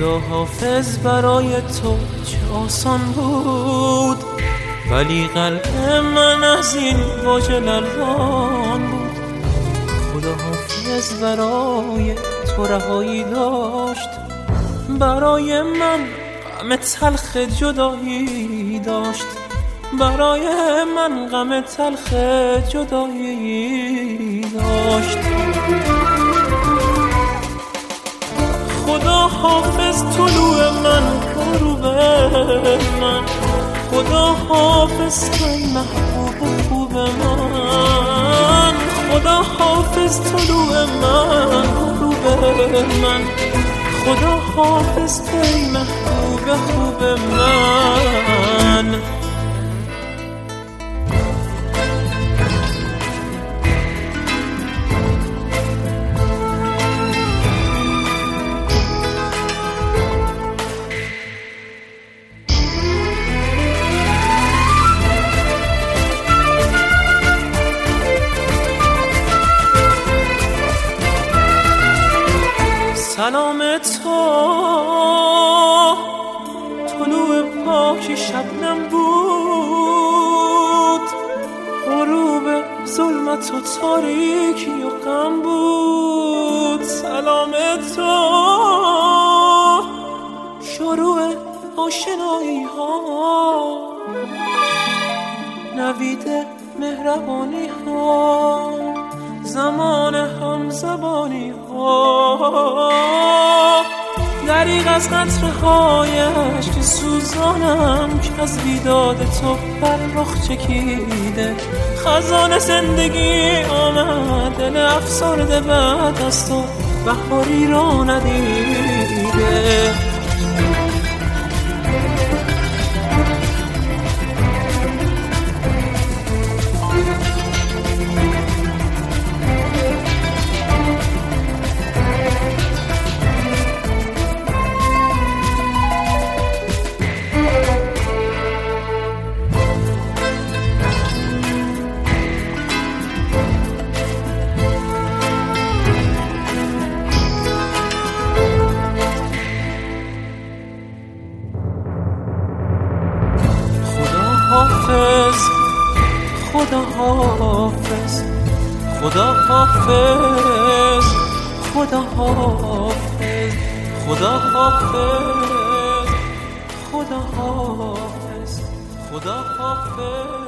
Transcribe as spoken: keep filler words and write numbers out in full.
خدا حافظ برای تو چه آسان بود، ولی قلب من از این واژه لرزان بود. خدا حافظ برای تو رهایی داشت، برای من غم تلخ جدایی داشت، برای من غم تلخ جدایی داشت. خدا حافظ طلوع من غروب من، خدا حافظ توی محبوب خوب من، خدا حافظ طلوع من غروب من، خدا حافظ توی محبوب خوب من. سلام تو طلوع پاک شبنم بود، غروب ظلمت و تاریکی و غم بود. سلام تو شروع آشنایی ها، نوید مهربانی ها، زمان هم زبانی ها، دریغ از قطره هایش که سوزانم که از بیداد تو بر رخ چکیده. خزان زندگی آمد دل افسرده بعد از تو بهاری را ندیده. خدا حافظ، خدا حافظ، خدا حافظ، خدا حافظ، خدا حافظ، خدا حافظ.